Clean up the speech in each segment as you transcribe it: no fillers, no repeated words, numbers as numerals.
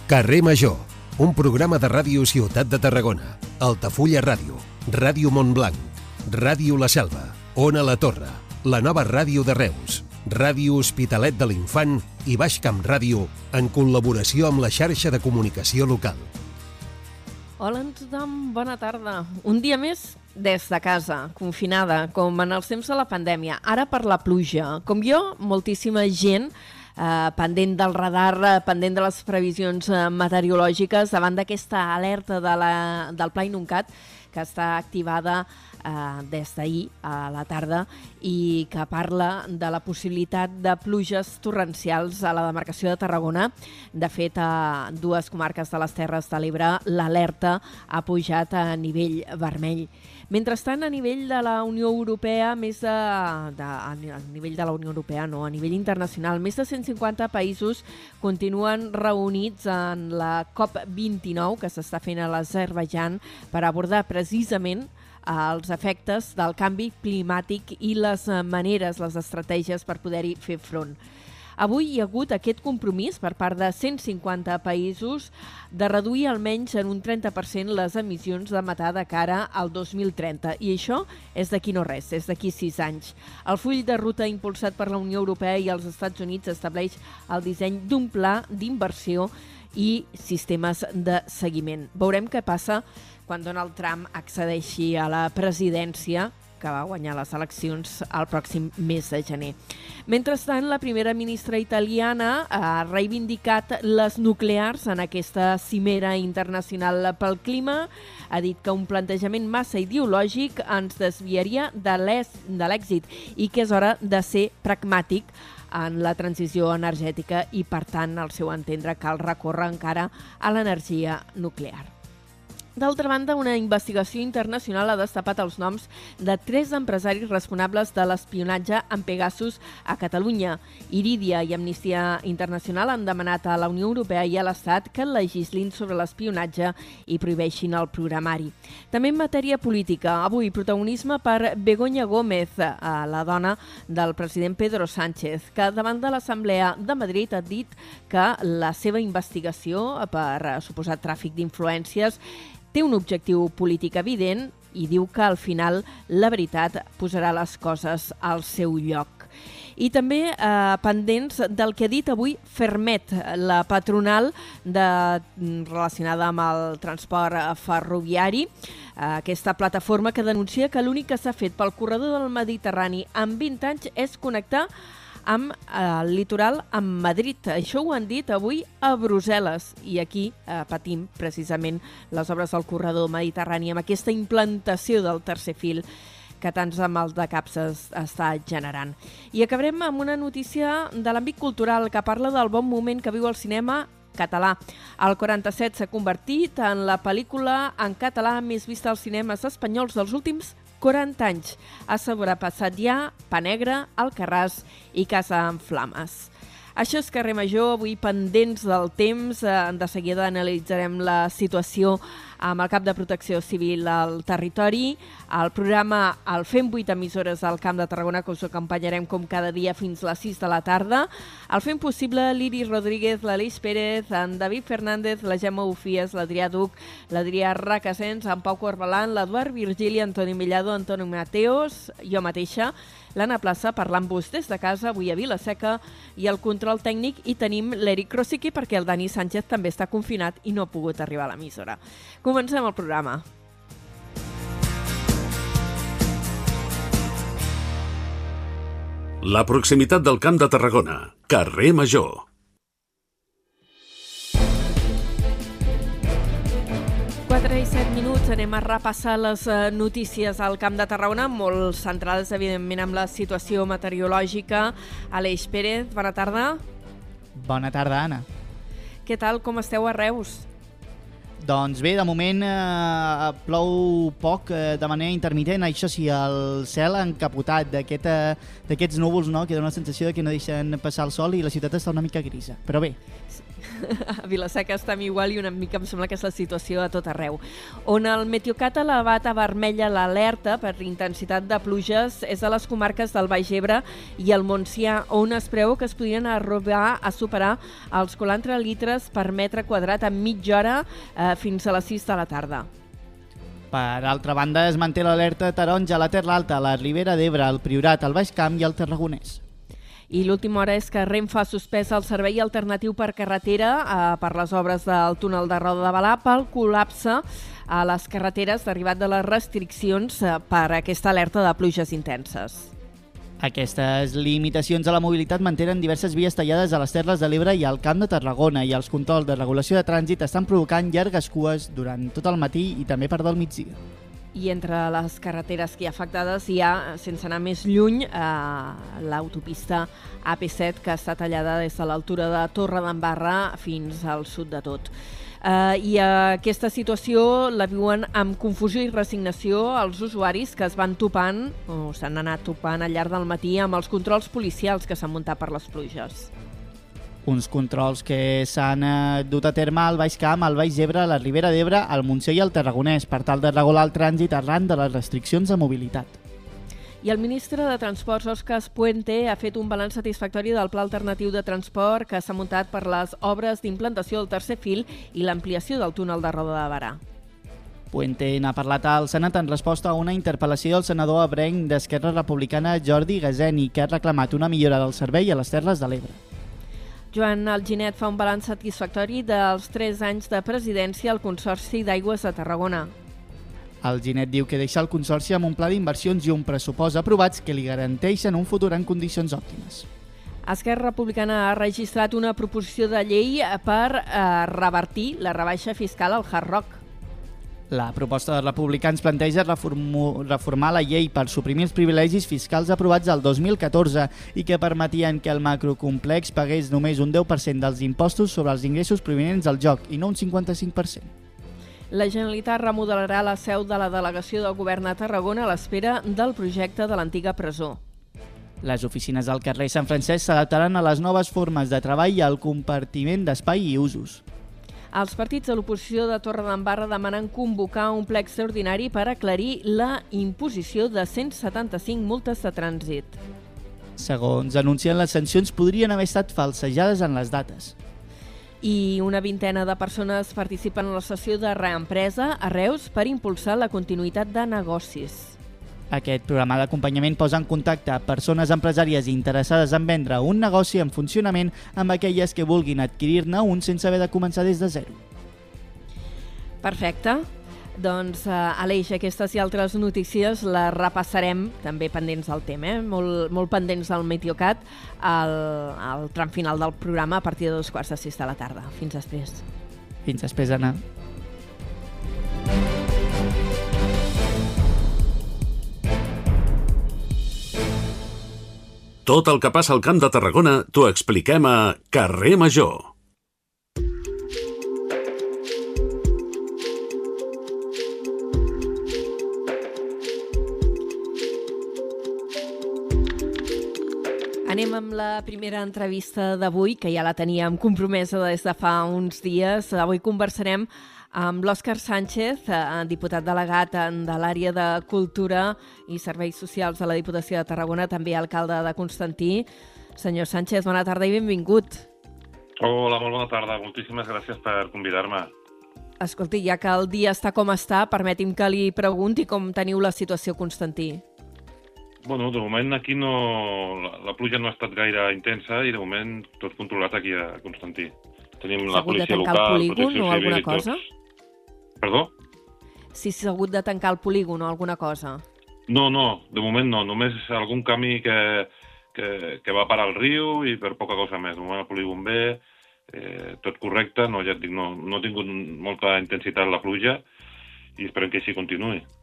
Carrer Major, un programa de Ràdio Ciutat de Tarragona, Altafulla Ràdio, Ràdio Montblanc, Ràdio La Selva, Ona La Torre, la nova ràdio de Reus, Ràdio Hospitalet de l'Infant i Baix Camp Ràdio, en col·laboració amb la xarxa de comunicació local. Hola a tothom, bona tarda. Un dia més des de casa, confinada, com en els temps de la pandèmia. Ara per la pluja. Com jo, moltíssima gent pendent del radar, pendent de les previsions meteorològiques davant d'aquesta alerta del Pla Inuncat que està activada des d'ahir a la tarda i que parla de la possibilitat de pluges torrencials a la demarcació de Tarragona. De fet, a dues comarques de les Terres de l'Ebre l'alerta ha pujat a nivell vermell. Mentrestant, a nivell de la Unió Europea, a nivell internacional, més de 150 països continuen reunits en la COP29 que s'està fent a l'Azerbaidjan per abordar precisament els efectes del canvi climàtic i les maneres, les estratègies per poder-hi fer front. Avui hi ha hagut aquest compromís per part de 150 països de reduir almenys en un 30% les emissions de metà de cara al 2030. I això és d'aquí no res, és d'aquí 6 anys. El full de ruta impulsat per la Unió Europea i els Estats Units estableix el disseny d'un pla d'inversió i sistemes de seguiment. Veurem què passa quan Donald Trump accedeixi a la presidència, que va guanyar les eleccions el pròxim mes de gener. Mentrestant, la primera ministra italiana ha reivindicat les nuclears en aquesta cimera internacional pel clima. Ha dit que un plantejament massa ideològic ens desviaria de l'èxit i que és hora de ser pragmàtic en la transició energètica i, per tant, al seu entendre, cal recórrer encara a l'energia nuclear. D'altra banda, una investigació internacional ha destapat els noms de 3 empresaris responsables de l'espionatge amb Pegasus a Catalunya. Irídia i Amnistia Internacional han demanat a la Unió Europea i a l'Estat que legislin sobre l'espionatge i prohibeixin el programari. També en matèria política, avui protagonisme per Begoña Gómez, la dona del president Pedro Sánchez, que davant de l'Assemblea de Madrid ha dit que la seva investigació per suposat tràfic d'influències té un objectiu polític evident i diu que al final la veritat posarà les coses al seu lloc. I també pendents del que ha dit avui Ferrmed, la patronal relacionada amb el transport ferroviari, aquesta plataforma que denuncia que l'únic que s'ha fet pel corredor del Mediterrani en 20 anys és connectar amb el litoral amb Madrid. Això ho han dit avui a Brussel·les i aquí patim precisament les obres del corredor mediterrani amb aquesta implantació del tercer fil que tants maldecaps està generant. I acabarem amb una notícia de l'àmbit cultural que parla del bon moment que viu el cinema català. El 47 s'ha convertit en la pel·lícula en català més vista als cinemes espanyols dels últims 40 anys. Ha sobrepassat ja Pa Negre, Alcarràs i Casa en Flames. Això és Carrer Major, avui pendents del temps. De seguida analitzarem la situació amb el cap de Protecció Civil al territori. El programa el Fem 8 emissores al Camp de Tarragona, que us acompanyarem com cada dia fins a les 6 de la tarda. El Fem Possible, l'Iris Rodríguez, l'Aleix Pérez, en David Fernández, la Gemma Ufies, l'Adrià Duc, l'Adrià Racassens, en Pau Corbalan, l'Eduard Virgili, Antoni Millado, Antoni Mateos, jo mateixa, l'Anna Plaça, parlant-vos des de casa, avui a Vila-seca, i el control tècnic hi tenim l'Eric Rosiqui perquè el Dani Sánchez també està confinat i no ha pogut arribar a l'emissora. Comencem el programa. La proximitat del Camp de Tarragona. Carrer Major. 4 i 7 minuts, anem a repassar les notícies al Camp de Tarragona, molt centrades, evidentment, amb la situació meteorològica. Aleix Pérez, bona tarda. Bona tarda, Anna. Què tal, com esteu a Reus? Doncs bé, de moment plou poc de manera intermitent, això sí, el cel encapotat d'aquests núvols, no? Que dona la sensació de que no deixen passar el sol i la ciutat està una mica grisa, però bé. A Vila-seca estem igual i una mica em sembla que és la situació a tot arreu. On el Meteocat ha elevat a vermella l'alerta per intensitat de pluges és a les comarques del Baix Ebre i el Montsià, on es preveu que es podrien arribar a superar els 40 litres per metre quadrat en mitja hora fins a les 6 de la tarda. Per altra banda, es manté l'alerta taronja a la Terra Alta, a la Ribera d'Ebre, al Priorat, al Baix Camp i al Tarragonès. I l'última hora és que Renfe ha suspès el servei alternatiu per carretera per les obres del túnel de Roda de Balà pel col·lapse a les carreteres derivat de les restriccions per aquesta alerta de pluges intenses. Aquestes limitacions a la mobilitat mantenen diverses vies tallades a les Terres de l'Ebre i al Camp de Tarragona i els controls de regulació de trànsit estan provocant llargues cues durant tot el matí i també part del migdia. I entre les carreteres que hi ha afectades hi ha, sense anar més lluny, l'autopista AP7 que està tallada des de l'altura de Torredembarra fins al sud de tot. I aquesta situació la viuen amb confusió i resignació els usuaris que es van topant o s'han anat topant al llarg del matí amb els controls policials que s'han muntat per les pluges. Uns controls que s'han dut a terme al Baix Camp, al Baix Ebre, a la Ribera d'Ebre, al Montsià i al Tarragonès per tal de regular el trànsit arran de les restriccions de mobilitat. I el ministre de Transports, Òscar Puente, ha fet un balanç satisfactori del pla alternatiu de transport que s'ha muntat per les obres d'implantació del tercer fil i l'ampliació del túnel de Roda de Barà. Puente n'ha parlat al Senat en resposta a una interpel·lació del senador ebrenc d'Esquerra Republicana Jordi Gazeni, que ha reclamat una millora del servei a les Terres de l'Ebre. Joan Alginet fa un balanç satisfactori dels 3 anys de presidència al Consorci d'Aigües de Tarragona. Alginet diu que deixa el Consorci amb un pla d'inversions i un pressupost aprovats que li garanteixen un futur en condicions òptimes. Esquerra Republicana ha registrat una proposició de llei per revertir la rebaixa fiscal al Hard Rock. La proposta de republicans planteja reformar la llei per suprimir els privilegis fiscals aprovats el 2014 i que permetien que el macrocomplex pagués només un 10% dels impostos sobre els ingressos provinents del joc i no un 55%. La Generalitat remodelarà la seu de la delegació del Govern a Tarragona a l'espera del projecte de l'antiga presó. Les oficines del carrer Sant Francesc s'adaptaran a les noves formes de treball i al compartiment d'espai i usos. Els partits de l'oposició de Torredembarra demanen convocar un ple extraordinari per aclarir la imposició de 175 multes de trànsit. Segons anuncien, les sancions podrien haver estat falsejades en les dates. I una vintena de persones participen en la sessió de reempresa a Reus per impulsar la continuïtat de negocis. Aquest programa d'acompanyament posa en contacte persones empresàries interessades en vendre un negoci en funcionament amb aquelles que vulguin adquirir-ne un sense haver de començar des de zero. Perfecte. Doncs, Aleix, aquestes i altres notícies les repassarem també pendents del tema, molt pendents del Meteocat al tram final del programa a partir de 5:45 de la tarda. Fins després. Fins després, Anna. Tot el que passa al Camp de Tarragona t'ho expliquem a Carrer Major. Anem amb la primera entrevista d'avui, que ja la teníem compromesa des de fa uns dies. Avui conversarem amb l'Òscar Sánchez, diputat delegat de l'àrea de Cultura i Serveis Socials de la Diputació de Tarragona, també alcalde de Constantí. Senyor Sánchez, bona tarda i benvingut. Hola, molt bona tarda. Moltíssimes gràcies per convidar-me. Escolti, ja que el dia està com està, permeti'm que li pregunti com teniu la situació a Constantí. Bueno, de moment aquí la pluja no ha estat gaire intensa i de moment tot controlat aquí a Constantí. Tenim la policia local, protecció civil i protecció o alguna civil i cosa? tots. Perdó? Si s'ha hagut de tancar el polígon o alguna cosa? No, de moment no. Només algun camí que va parar al riu i per poca cosa més. De moment el polígon bé, tot correcte. Ja et dic, no ha tingut molta intensitat la pluja i esperem que així continuï.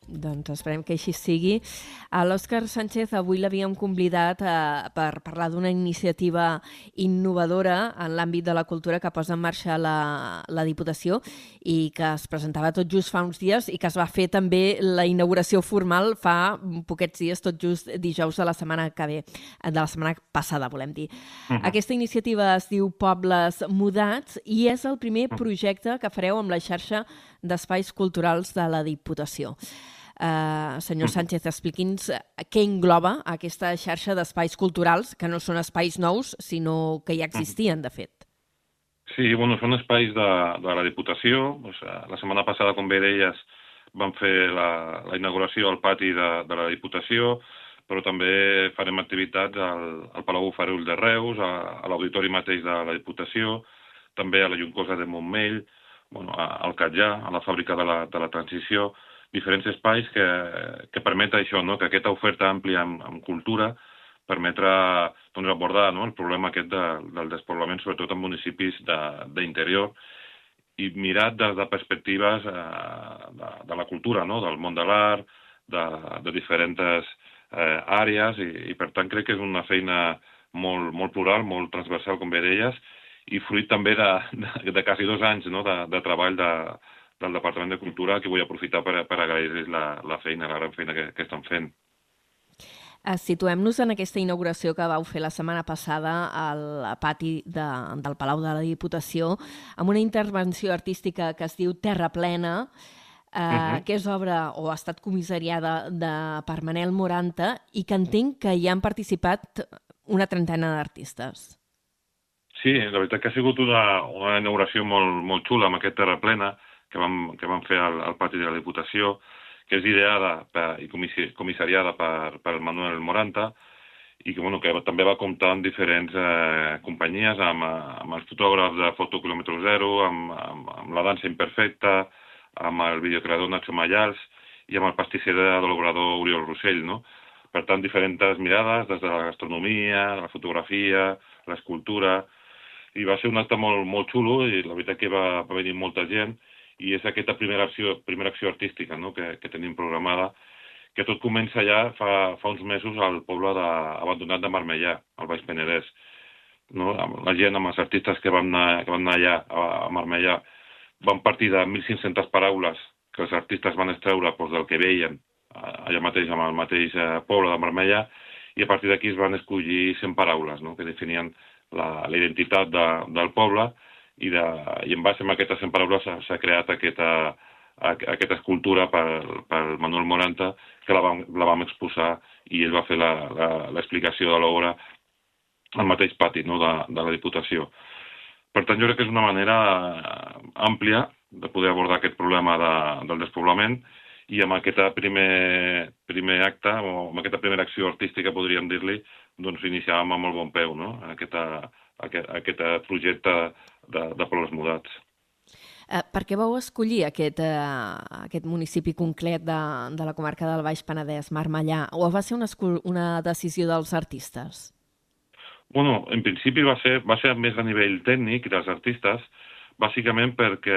Doncs esperem que així sigui. L'Òscar Sánchez avui l'havíem convidat per parlar d'una iniciativa innovadora en l'àmbit de la cultura que posa en marxa la Diputació i que es presentava tot just fa uns dies i que es va fer també la inauguració formal fa poquets dies, tot just dijous de la setmana passada, volem dir. Aquesta iniciativa es diu Pobles Mudats i és el primer projecte que fareu amb la xarxa d'espais culturals de la Diputació. Senyor Sánchez, expliqui'ns què engloba aquesta xarxa d'espais culturals, que no són espais nous, sinó que ja existien, de fet. Sí, són espais de la Diputació. La setmana passada, com bé deies, vam fer la inauguració al pati de la Diputació, però també farem activitats al Palau Bofarull de Reus, a l'auditori mateix de la Diputació, també a la Juncosa de Montmell, al Catllà, a la fàbrica de la Transició, diferents espais que permet això, que aquesta oferta àmplia en cultura permetrà abordar el problema aquest del despoblament, sobretot en municipis d'interior, i mirat des de perspectives de la cultura, del món de l'art, de diferents àrees, i per tant crec que és una feina molt plural, molt transversal, com bé deies, i fruit també de quasi 2 anys de treball del Departament de Cultura, que vull aprofitar per agrair-los la gran feina que estan fent. Situem-nos en aquesta inauguració que vau fer la setmana passada al pati del Palau de la Diputació, amb una intervenció artística que es diu Terra Plena, que és obra o ha estat comissariada per Manel Moranta i que entenc que hi han participat una trentena d'artistes. Sí, la veritat que ha sigut una inauguració molt xula amb aquest Terra Plena que vam fer al pati de la Diputació, que és ideada i comissariada per Manuel Moranta i que també va comptar amb diferents companyies, amb els fotògrafs de Foto Quilòmetre Zero, amb la dansa imperfecta, amb el videocreador Nacho Mayals i amb el pastisser de l'obrador Oriol Rossell, no? Per tant, diferents mirades, des de la gastronomia, la fotografia, l'escultura, i va ser un acte molt xulo i la veritat que va venir molta gent i és aquesta primera acció artística que tenim programada, que tot comença ja fa uns mesos al poble abandonat de Marmellà, al Baix Penedès. La gent, amb els artistes que van anar allà a Marmellà, van partir de 1.500 paraules que els artistes van extreure del que veien allà mateix, amb el mateix poble de Marmellà, i a partir d'aquí es van escollir 100 paraules que definien la identitat del poble, i en base a aquestes 100 paraules s'ha creat aquesta escultura pel Manuel Moranta, que la vam exposar i ell va fer l'explicació de l'obra al mateix pati de la Diputació. Per tant, jo crec que és una manera àmplia de poder abordar aquest problema del despoblament i amb aquest primer acte, o amb aquesta primera acció artística, podríem dir-li, doncs iniciàvem amb molt bon peu, aquest projecte de Pobles Mudats. Per què vau escollir aquest municipi concret de la comarca del Baix Penedès, Marmellà, o va ser una decisió dels artistes? En principi va ser més a nivell tècnic dels artistes, bàsicament perquè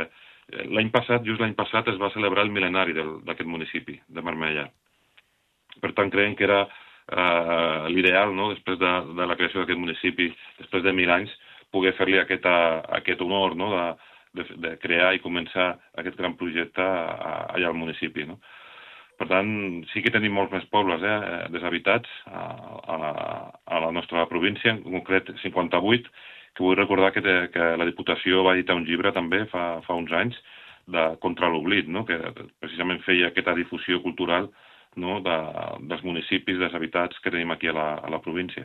just l'any passat, es va celebrar el mil·lenari d'aquest municipi, de Marmellà. Per tant, creiem que era l'ideal, després de la creació d'aquest municipi, després de 1.000 anys, poder fer-li aquest honor de crear i començar aquest gran projecte allà al municipi. Per tant, sí que tenim molts més pobles deshabitats a la nostra província, en concret 58, que vull recordar que la Diputació va editar un llibre també fa uns anys contra l'oblit, que precisament feia aquesta difusió cultural dels municipis deshabitats que tenim aquí a la província.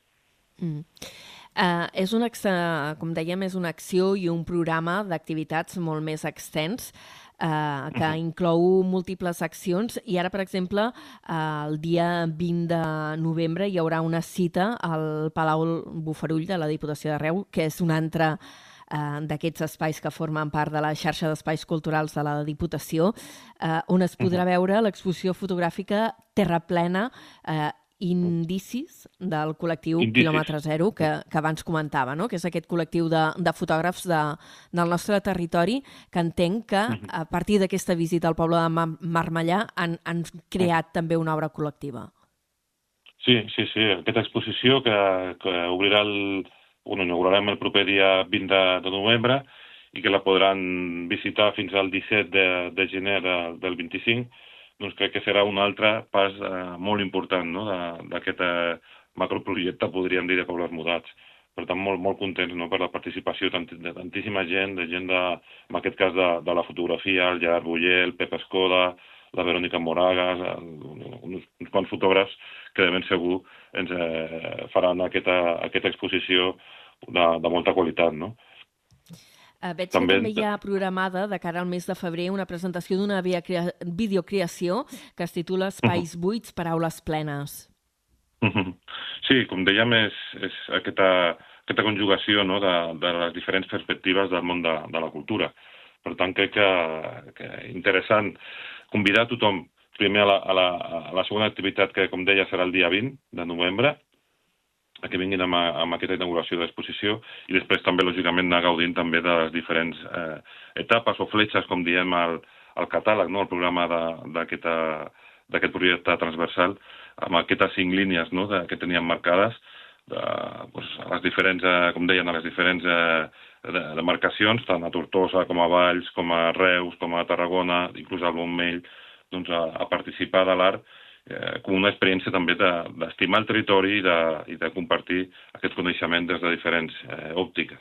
Com dèiem, és una acció i un programa d'activitats molt més extens que inclou múltiples accions i ara, per exemple, el dia 20 de novembre hi haurà una cita al Palau Bofarull de la Diputació de Reus, que és un altre d'aquests espais que formen part de la xarxa d'espais culturals de la Diputació, on es podrà veure l'exposició fotogràfica Terra Plena indicis del col·lectiu Quilòmetre Zero, que abans comentava, no? Que és aquest col·lectiu de fotògrafs del nostre territori, que entenc que a partir d'aquesta visita al poble de Marmellà han creat també una obra col·lectiva. Sí. Aquesta exposició que inaugurarem el proper dia 20 de novembre i que la podran visitar fins al 17 de gener del 25, doncs crec que serà un altre pas molt important, no? D'aquest macroprojecte, podríem dir, de Pobles Mudats. Per tant, molt contents, no? Per la participació de tantíssima gent, en aquest cas de la fotografia, el Gerard Boyer, el Pep Escoda, la Verònica Moragas, uns quants fotògrafs que de ben segur ens faran aquesta exposició de molta qualitat, no? Veig que també hi ha programada de cara al mes de febrer una presentació d'una videocreació que es titula Espais buits per aules plenes. Sí, com dèiem, és aquesta conjugació, no? de les diferents perspectives del món de la cultura. Per tant, crec que interessant convidar tothom primer a la segona activitat que, com deia, serà el dia 20 de novembre, que vinguin amb aquesta inauguració de l'exposició i després també, lògicament, anar gaudint també de les diferents etapes o fletxes, com diem al catàleg, no? El programa d'aquest projecte transversal, amb aquestes 5 línies, no? Que teníem marcades, a les diferents, com deien, a les diferents demarcacions, tant a Tortosa com a Valls, com a Reus, com a Tarragona, inclús al Montmell, doncs a participar de l'art com una experiència també d'estimar el territori i de compartir aquest coneixement des de diferents òptiques.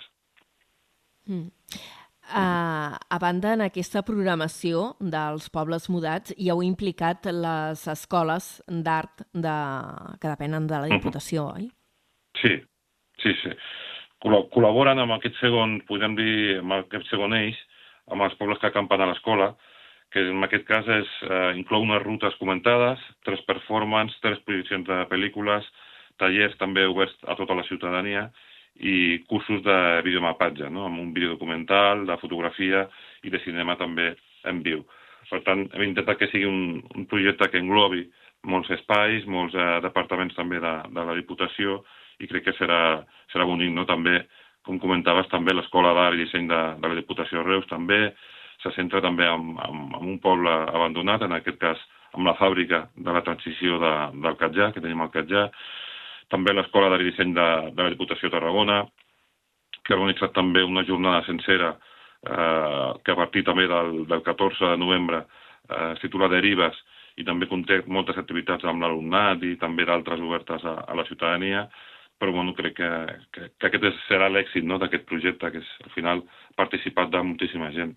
A banda, en aquesta programació dels Pobles Mudats hi heu implicat les escoles d'art que depenen de la Diputació, oi? Sí. Col·laboren amb aquest segon, podem dir, amb aquest segon eix, amb els pobles que acampen a l'escola, que en aquest cas inclou unes rutes comentades, 3 performances, 3 projeccions de pel·lícules, tallers també oberts a tota la ciutadania i cursos de videomapatge, no? Amb un videodocumental, de fotografia i de cinema també en viu. Per tant, hem intentat que sigui un projecte que englobi molts espais, molts departaments també de la Diputació i crec que serà bonic, no? També, com comentaves, també l'Escola d'Art i Disseny de la Diputació de Reus també se centra també en un poble abandonat, en aquest cas amb la fàbrica de la transició del Catjà, que tenim al Catjà, també l'Escola d'Art i Disseny de la Diputació de Tarragona, que ha organitzat també una jornada sencera que a partir també del 14 de novembre es titula Derives i també conté moltes activitats amb l'alumnat i també d'altres obertes a la ciutadania, però bueno, crec que aquest serà l'èxit, no?, d'aquest projecte, que és al final participat de moltíssima gent.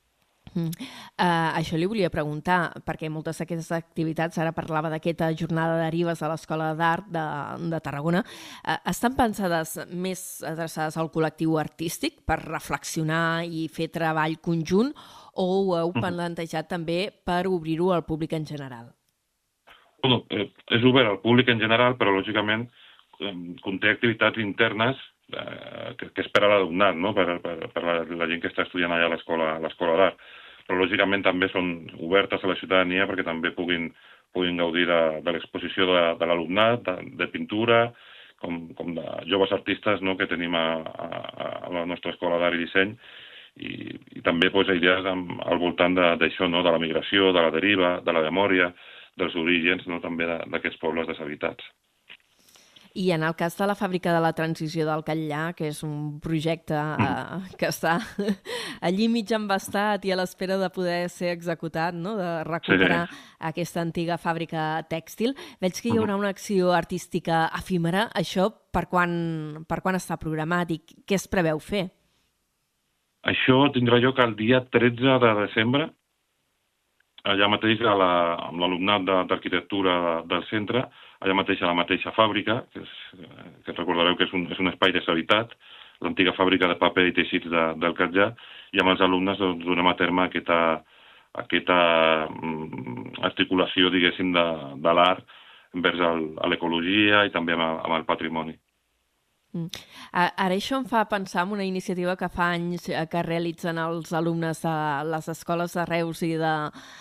Això li volia preguntar, perquè moltes d'aquestes activitats, ara parlava d'aquesta jornada de derives a l'Escola d'Art de Tarragona, estan pensades més adreçades al col·lectiu artístic per reflexionar i fer treball conjunt o ho heu plantejat també per obrir-ho al públic en general? Bueno, és obert al públic en general, però lògicament conté activitats internes que és per a l'alumnat, no? Per la gent que està estudiant allà a l'Escola d'Art. Però lògicament també són obertes a la ciutadania perquè també puguin gaudir de l'exposició de l'alumnat, de pintura, com de joves artistes, no?, que tenim a la nostra Escola d'Art i Disseny, i també idees al voltant d'això, no?, de la migració, de la deriva, de la memòria, dels orígens, no?, també d'aquests pobles deshabitats. I en el cas de la fàbrica de la transició del Catllà, que és un projecte que està allí mig embastat i a l'espera de poder ser executat, no?, de recuperar aquesta antiga fàbrica tèxtil, veig que hi haurà una acció artística efímera. Això per quan està programat i què es preveu fer? Això tindrà lloc el dia 13 de desembre, allà mateix amb l'alumnat d'arquitectura del centre, allà mateix a la mateixa fàbrica, que recordareu que és un espai deshabitat, l'antiga fàbrica de paper i teixits del Catllà, i amb els alumnes donem a terme aquesta articulació, diguéssim, de l'art envers l'ecologia i també amb el patrimoni. Ara això em fa pensar en una iniciativa que fa anys que realitzen els alumnes de les escoles de Reus i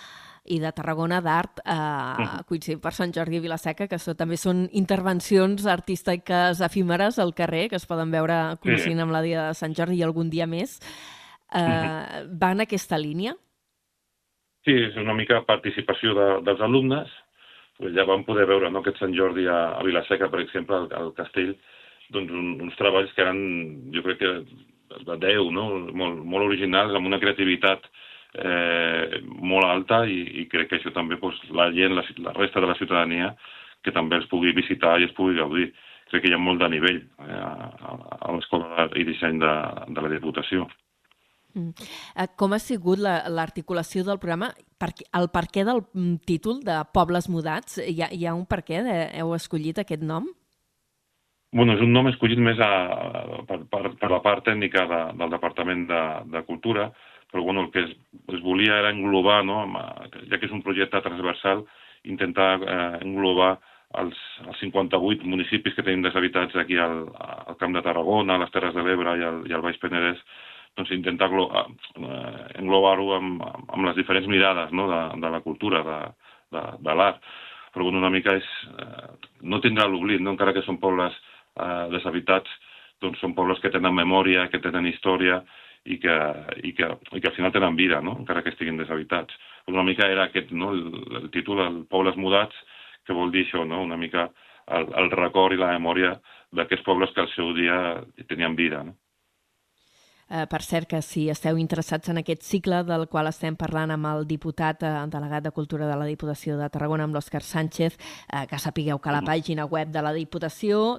i de Tarragona d'Art, coincidint per Sant Jordi i Vila-seca, que també són intervencions artístiques efímeres al carrer, que es poden veure coincidint amb la dia de Sant Jordi i algun dia més. Va en aquesta línia? Sí, és una mica participació dels alumnes. Ja vam poder veure aquest Sant Jordi a Vila-seca, per exemple, al castell, doncs uns treballs que eren, jo crec que de 10, no? Molt originals, amb una creativitat molt alta i crec que això també la gent, la resta de la ciutadania, que també els pugui visitar i es pugui gaudir. Crec que hi ha molt de nivell a l'Escola d'Art i Disseny de la Diputació. Com ha sigut l'articulació del programa? El perquè del títol de Pobles Mudats? Hi ha un perquè heu escollit aquest nom? Bueno, és un nom escollit més per la part tècnica del Departament de Cultura, però bueno, el que es volia era englobar, ja que és un projecte transversal, intentar englobar els 58 municipis que tenim deshabitats aquí al Camp de Tarragona, a les Terres de l'Ebre i al Baix Penedès, doncs intentar englobar-ho amb les diferents mirades de la cultura, de l'art. Però bueno, una mica no tindrà l'oblit, encara que són pobles deshabitats, doncs són pobles que tenen memòria, que tenen història i que al final tenen vida, encara que estiguin deshabitats. Una mica era aquest, el títol, el Pobles Mudats, que vol dir això, una mica el record i la memòria d'aquests pobles que al seu dia tenien vida. Per cert, que si esteu interessats en aquest cicle del qual estem parlant amb el diputat delegat de Cultura de la Diputació de Tarragona, amb l'Òscar Sánchez, que sapigueu que a la pàgina web de la Diputació,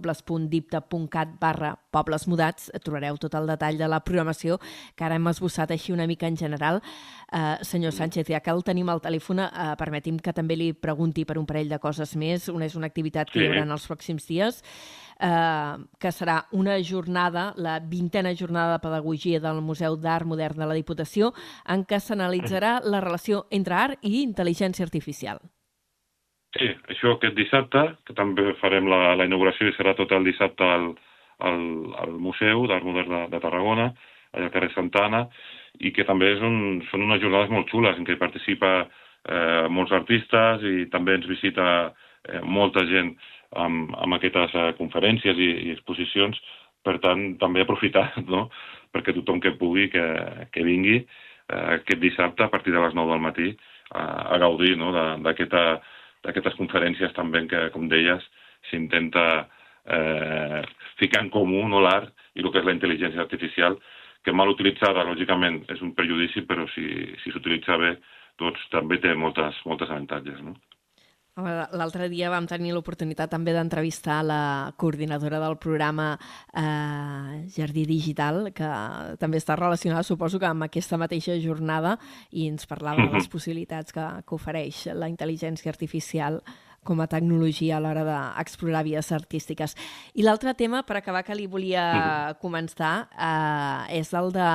www.dipta.cat/poblesmudats, trobareu tot el detall de la programació, que ara hem esbossat així una mica en general. Senyor Sánchez, ja que el tenim al telèfon, permeti'm que també li pregunti per un parell de coses més. Una és una activitat que hi haurà en els pròxims dies, que serà una jornada, la 20a jornada de pedagogia del Museu d'Art Modern de la Diputació, en què s'analitzarà la relació entre art i intel·ligència artificial. Sí, això aquest dissabte, que també farem la inauguració i serà tot el dissabte al Museu d'Art Modern de Tarragona, allà al carrer Santa Anna, i que també són unes jornades molt xules en què hi participa molts artistes i també ens visita molta gent amb aquestes conferències i exposicions. Per tant, també aprofitar, perquè tothom que pugui que vingui aquest dissabte a partir de les 9 del matí a gaudir d'aquestes conferències també que, com deies, s'intenta ficar en comú l'art i el que és la intel·ligència artificial, que mal utilitzada, lògicament, és un perjudici, però si s'utilitza bé, doncs també té moltes avantatges, L'altre dia vam tenir l'oportunitat també d'entrevistar la coordinadora del programa Jardí Digital, que també està relacionada, suposo que amb aquesta mateixa jornada, i ens parlava de les possibilitats que ofereix la intel·ligència artificial com a tecnologia a l'hora d'explorar vies artístiques. I l'altre tema, per acabar, que li volia començar, és el de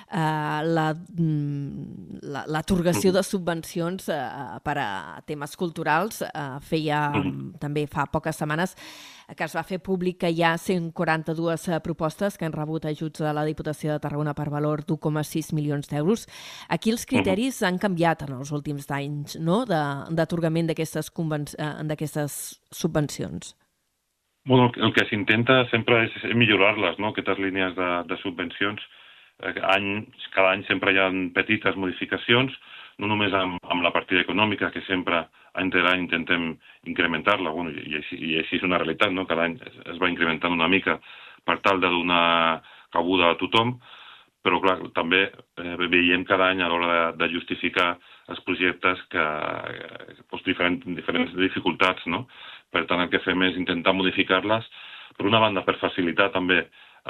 l'atorgació de subvencions per a temes culturals. També fa poques setmanes que es va fer públic que hi ha 142 propostes que han rebut ajuts de la Diputació de Tarragona per valor d'1,6 milions d'euros. Aquí els criteris han canviat en els últims anys, d'atorgament d'aquestes subvencions. Bueno, el que s'intenta sempre és millorar-les, aquestes línies de subvencions. Cada any sempre hi ha petites modificacions, no només amb la partida econòmica, que sempre any rere any intentem incrementar-la, i així és una realitat, cada any es va incrementant una mica per tal de donar cabuda a tothom, però clar, també veiem cada any a l'hora de justificar els projectes que diferents dificultats, Per tant, el que fem és intentar modificar-les, per una banda, per facilitar també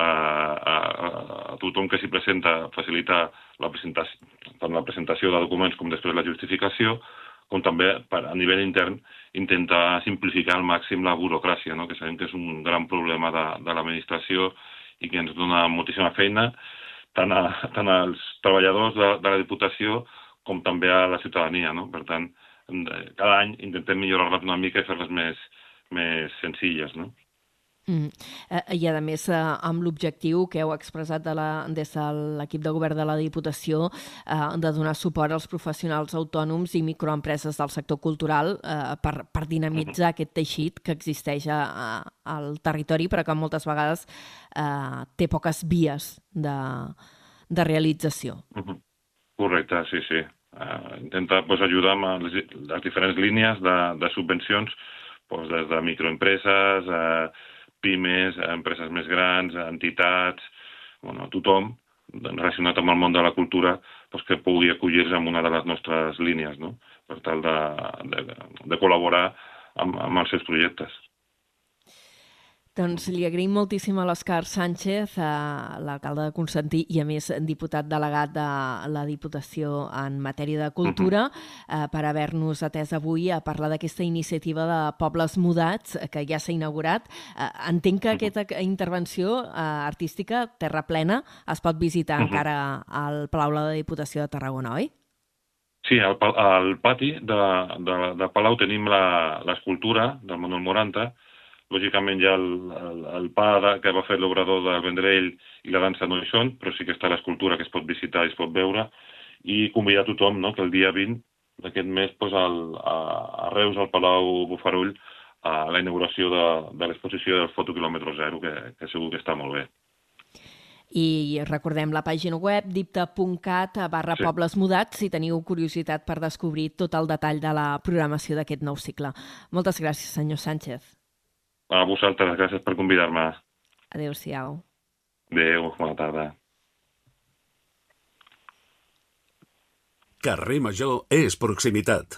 a tothom que s'hi presenta, facilitar tant la presentació de documents com després la justificació, com també a nivell intern intentar simplificar al màxim la burocràcia, que sabem que és un gran problema de l'administració i que ens dona moltíssima feina, tant als treballadors de la Diputació com també a la ciutadania. Per tant, cada any intentem millorar-les una mica i fer-les més senzilles. I, a més, amb l'objectiu que heu expressat des de l'equip de govern de la Diputació de donar suport als professionals autònoms i microempreses del sector cultural per dinamitzar aquest teixit que existeix al territori, però que moltes vegades té poques vies de realització. Correcte, sí. Intentar ajudar amb les diferents línies de subvencions, des de microempreses, pimes, empreses més grans, entitats, tothom relacionat amb el món de la cultura que pugui acollir-se en una de les nostres línies, no? Per tal de col·laborar amb els seus projectes. Doncs li agraïm moltíssim a l'Òscar Sánchez, l'alcalde de Constantí i, a més, diputat delegat de la Diputació en matèria de cultura, per haver-nos atès avui a parlar d'aquesta iniciativa de Pobles Mudats, que ja s'ha inaugurat. Entenc que aquesta intervenció artística, Terra Plena, es pot visitar encara al Palau de la Diputació de Tarragona, oi? Sí, al pati de Palau tenim l'escultura del Manuel Moranta. Lògicament hi ha el pa que va fer l'obrador del Vendrell i la dansa no hi són, però sí que està l'escultura que es pot visitar i es pot veure, i convidar tothom que el dia 20 d'aquest mes a Reus, al Palau Bofarull, a la inauguració de l'exposició del Fotoquilòmetre Zero, que segur que està molt bé. I recordem la pàgina web dipta.cat/Pobles Mudats si teniu curiositat per descobrir tot el detall de la programació d'aquest nou cicle. Moltes gràcies, senyor Sánchez. A vosaltres, gràcies per convidar-me. Adéu-siau. Adéu, bona tarda. Carrer Major és proximitat.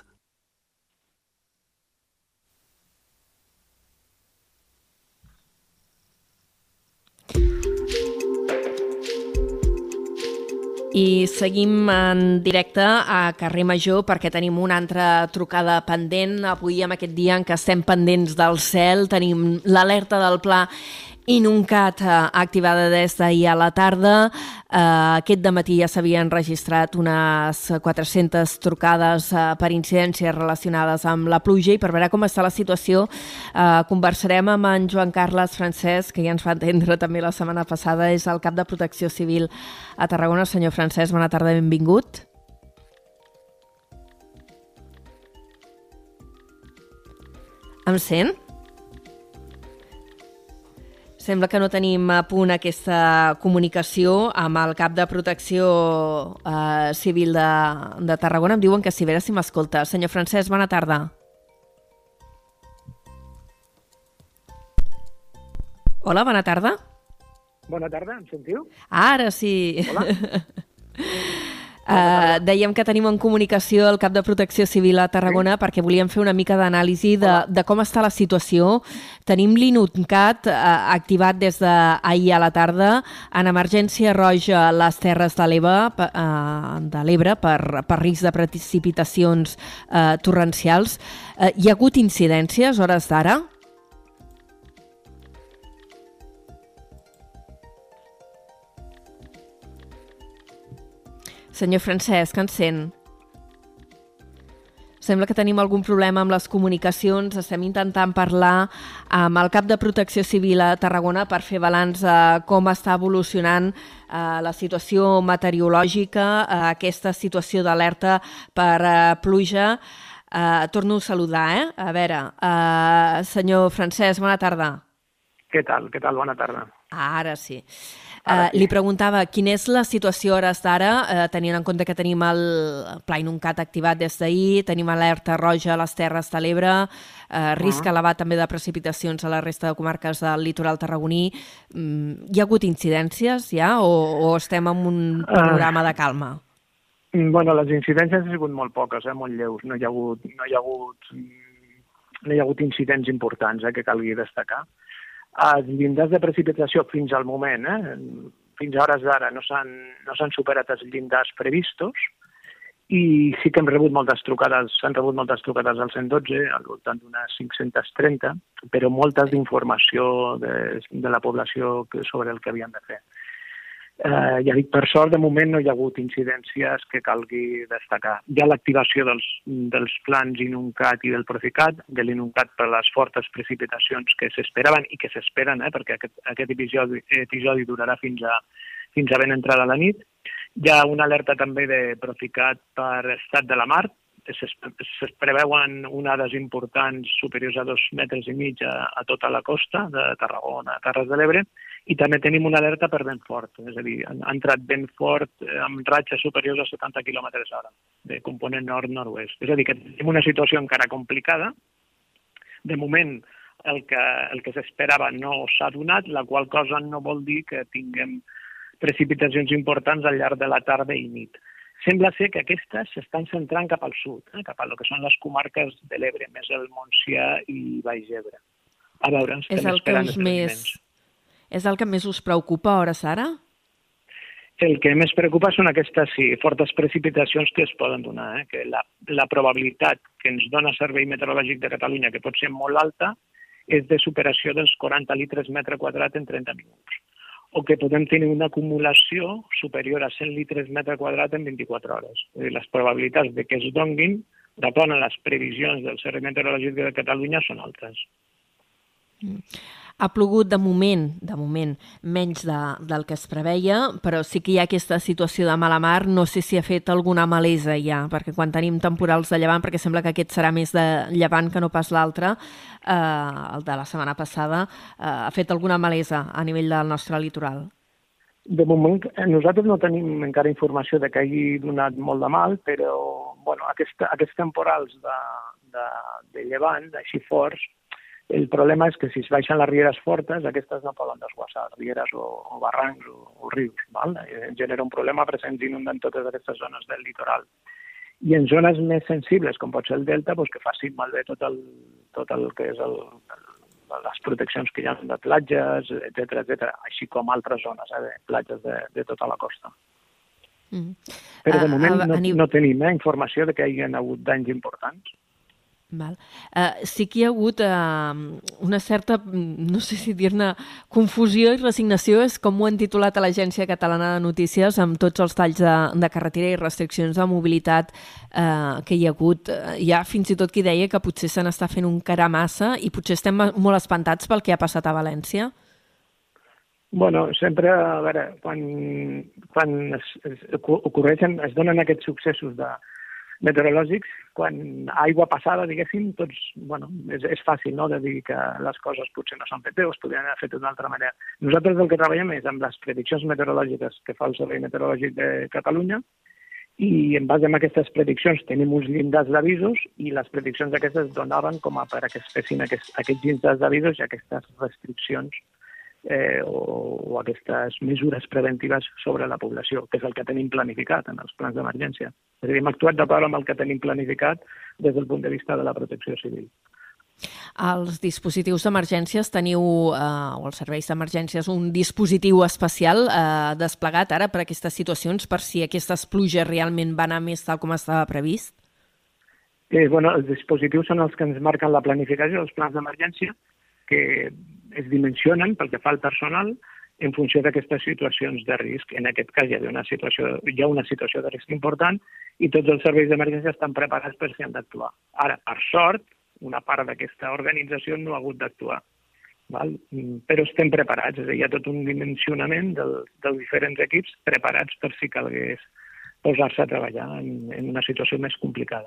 I seguim en directe a Carrer Major perquè tenim una altra trucada pendent. Avui, en aquest dia en què estem pendents del cel, tenim l'alerta del Pla Inuncat activada des d'ahir a la tarda. Aquest dematí ja s'havien registrat unes 400 trucades per incidències relacionades amb la pluja, i per veure com està la situació conversarem amb en Joan Carles Francesc, que ja ens va atendre també la setmana passada. És el cap de Protecció Civil a Tarragona. Senyor Francesc, bona tarda, benvingut. Em sent? Sembla que no tenim a punt aquesta comunicació amb el cap de Protecció Civil de Tarragona. Em diuen que sí, a veure si m'escolta. Senyor Francesc, bona tarda. Hola, bona tarda. Bona tarda, em sentiu? Ara sí. Hola. Dèiem que tenim en comunicació el cap de Protecció Civil a Tarragona perquè volíem fer una mica d'anàlisi de com està la situació. Tenim l'Inuncat activat des d'ahir a la tarda en emergència roja a les Terres de l'Ebre per risc de precipitacions torrencials. Hi ha hagut incidències a hores d'ara? Senyor Francesc, ens sent? Sembla que tenim algun problema amb les comunicacions. Estem intentant parlar amb el cap de Protecció Civil a Tarragona per fer balanç de com està evolucionant la situació meteorològica, aquesta situació d'alerta per pluja. Torno a saludar, A veure, senyor Francesc, bona tarda. Què tal? Bona tarda. Ara sí. Li preguntava quina és la situació a hores d'ara, tenint en compte que tenim el Pla Inuncat activat des d'ahir, tenim alerta roja a les Terres de l'Ebre, risc elevat també de precipitacions a la resta de comarques del litoral tarragoní. Hi ha hagut incidències ja o estem en un programa de calma? Bueno, les incidències han sigut molt poques, molt lleus. No hi ha hagut incidents importants que calgui destacar. Els llindars de precipitació fins al moment, fins a hores d'ara, no s'han superat els llindars previstos, i sí que s'han rebut moltes trucades al 112, al voltant d'unes 530, però moltes d'informació de la població sobre el que havien de fer. Ja dic, per sort, de moment no hi ha hagut incidències que calgui destacar. Hi ha l'activació dels plans Inuncat i del Procicat, de l'Inuncat per les fortes precipitacions que s'esperaven i que s'esperen, perquè aquest episodi durarà fins a ben entrada la nit. Hi ha una alerta també de Procicat per estat de la mar. Es preveuen onades importants superiors a 2,5 metres a tota la costa de Tarragona, Terres de l'Ebre, i també tenim una alerta per vent fort, és a dir, ha entrat vent fort amb ratxes superiors a 70 km/h, de component nord-nord-oest. És a dir, que tenim una situació encara complicada. De moment, el que s'esperava no s'ha donat, la qual cosa no vol dir que tinguem precipitacions importants al llarg de la tarda i nit. Sembla ser que aquestes s'estan centrant cap al sud, cap a lo que són les comarques de l'Ebre, més el Montsià i Baix Ebre. A veure, estem esperant esdeveniments. És el que més us preocupa a hores d'ara? El que més preocupa són aquestes, sí, fortes precipitacions que es poden donar, que la probabilitat que ens dona el Servei Meteorològic de Catalunya, que pot ser molt alta, és de superació dels 40 litres metre quadrat en 30 minuts. O que podem tenir una acumulació superior a 100 litres metre quadrat en 24 hores. Les probabilitats de que es donguin, d'acord amb les previsions del Servei Meteorològic de Catalunya, són altes. Ha plogut de moment, menys del que es preveia, però sí que hi ha aquesta situació de mala mar. No sé si ha fet alguna malesa ja, perquè quan tenim temporals de llevant, perquè sembla que aquest serà més de llevant que no pas l'altre, el de la setmana passada, ha fet alguna malesa a nivell del nostre litoral? De moment, nosaltres no tenim encara informació de que hagi donat molt de mal, però bueno, aquests temporals de llevant, així forts, el problema és que si es baixen les rieres fortes, aquestes no poden desguassar, rieres o barrancs o rius. Genera un problema perquè se'ns inunden totes aquestes zones del litoral. I en zones més sensibles, com pot ser el delta, que facin malbé tot el que és les proteccions que hi ha de platges, etc., així com altres zones, de platges de tota la costa. Però de moment no tenim informació de que hi hagi hagut danys importants. Val. Sí que hi ha hagut una certa, no sé si dir-ne, confusió i resignació, és com ho han titulat a l'Agència Catalana de Notícies, amb tots els talls de carretera i restriccions de mobilitat que hi ha hagut. Hi ha fins i tot qui deia que potser se n'està fent un caramassa i potser estem molt espantats pel que ha passat a València. Bueno, sempre, a veure, quan es donen aquests successos meteorològics, quan aigua passada, diguéssim, tots, bueno, és fàcil, no?, de dir que les coses potser no s'han fet bé o es podrien haver fet d'una altra manera. Nosaltres el que treballem és amb les prediccions meteorològiques que fa el Servei Meteorològic de Catalunya i en base a aquestes prediccions tenim uns llindars d'avisos i les prediccions aquestes donaven com a per que es fessin aquests llindars d'avisos i aquestes restriccions o aquestes mesures preventives sobre la població, que és el que tenim planificat en els plans d'emergència. És a dir, hem actuat d'acord amb el que tenim planificat des del punt de vista de la protecció civil. Els dispositius d'emergències teniu, o els serveis d'emergències, un dispositiu especial desplegat ara per a aquestes situacions, per si aquestes pluges realment van anar més tal com estava previst? Els dispositius són els que ens marquen la planificació dels plans d'emergència, que es dimensionen pel que fa al personal en funció d'aquestes situacions de risc. En aquest cas hi ha una situació de risc important i tots els serveis d'emergència estan preparats per si han d'actuar. Ara, per sort, una part d'aquesta organització no ha hagut d'actuar, però estem preparats, és a dir, hi ha tot un dimensionament dels diferents equips preparats per si calgués posar-se a treballar en una situació més complicada.